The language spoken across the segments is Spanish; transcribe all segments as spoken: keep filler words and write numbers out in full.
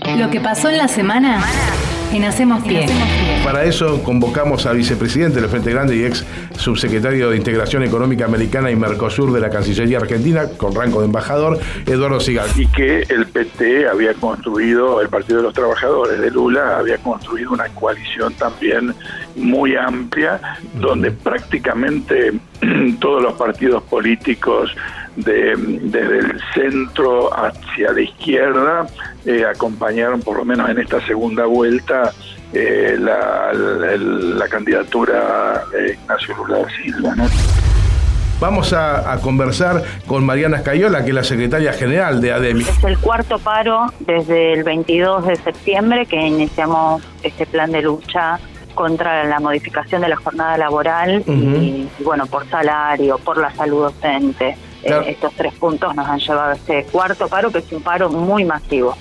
Lo que pasó en la semana en Hacemos Pie. Para eso convocamos al vicepresidente del Frente Grande y ex subsecretario de Integración Económica Americana y Mercosur de la Cancillería Argentina, con rango de embajador, Eduardo Sigal. Y que el P T había construido, el Partido de los Trabajadores de Lula, había construido una coalición también muy amplia, donde prácticamente todos los partidos políticos de, desde el centro hacia la izquierda eh, acompañaron, por lo menos en esta segunda vuelta, eh, la, la, la candidatura de Ignacio Lula da Silva, ¿no? Vamos a, a conversar con Mariana Scaiola, que es la secretaria general de ADEMI. Es el cuarto paro desde el veintidós de septiembre que iniciamos este plan de lucha contra la modificación de la jornada laboral. Uh-huh. y, y bueno, por salario, por la salud docente. Claro. Eh, estos tres puntos nos han llevado a este cuarto paro, que es un paro muy masivo.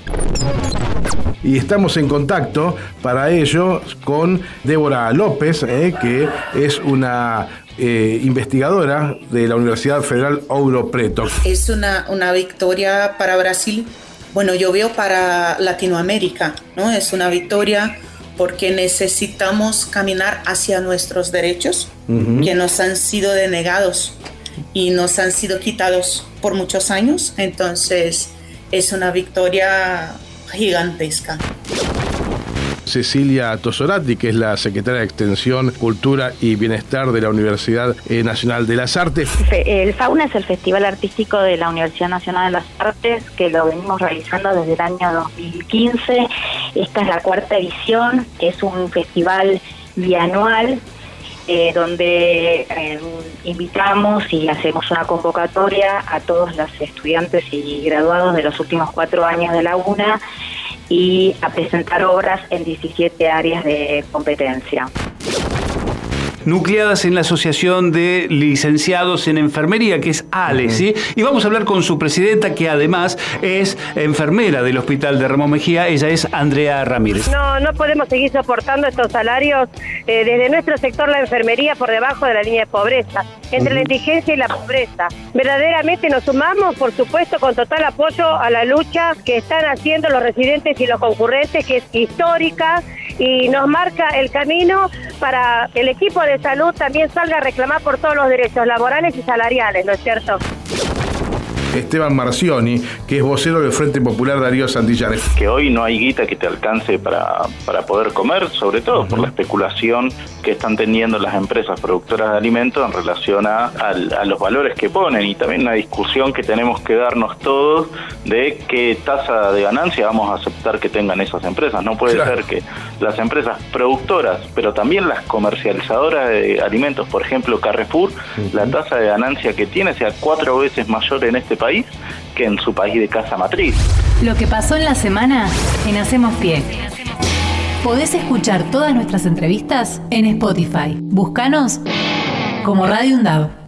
Y estamos en contacto para ello con Débora López, eh, que es una eh, investigadora de la Universidad Federal Ouro Preto. Es una, una victoria para Brasil, bueno, yo veo para Latinoamérica, ¿no? Es una victoria porque necesitamos caminar hacia nuestros derechos, uh-huh. que nos han sido denegados y nos han sido quitados por muchos años. Entonces es una victoria gigantesca. Cecilia Tosorati, que es la secretaria de Extensión, Cultura y Bienestar de la Universidad Nacional de las Artes. El Fauna es el festival artístico de la Universidad Nacional de las Artes, que lo venimos realizando desde el año dos mil quince. Esta es la cuarta edición, es un festival bianual eh, donde eh, invitamos y hacemos una convocatoria a todos los estudiantes y graduados de los últimos cuatro años de la UNA y a presentar obras en diecisiete áreas de competencia. Nucleadas en la Asociación de Licenciados en Enfermería, que es A L E, ¿sí? Y vamos a hablar con su presidenta, que además es enfermera del Hospital de Ramón Mejía. Ella es Andrea Ramírez. No, no podemos seguir soportando estos salarios eh, desde nuestro sector, la enfermería, por debajo de la línea de pobreza, entre uh-huh. la indigencia y la pobreza. Verdaderamente nos sumamos, por supuesto, con total apoyo a la lucha que están haciendo los residentes y los concurrentes, que es histórica y nos marca el camino para el equipo de salud también salga a reclamar por todos los derechos laborales y salariales, ¿no es cierto? Esteban Marcioni, que es vocero del Frente Popular Darío Santillán. Que hoy no hay guita que te alcance para, para poder comer, sobre todo uh-huh. por la especulación que están teniendo las empresas productoras de alimentos en relación a, a, a los valores que ponen, y también una discusión que tenemos que darnos todos de qué tasa de ganancia vamos a aceptar que tengan esas empresas. No puede claro. ser que las empresas productoras, pero también las comercializadoras de alimentos, por ejemplo Carrefour, uh-huh. la tasa de ganancia que tiene sea cuatro veces mayor en este país que en su país de casa matriz. Lo que pasó en la semana en Hacemos Pie. Podés escuchar todas nuestras entrevistas en Spotify. Búscanos como Radio UNDAV.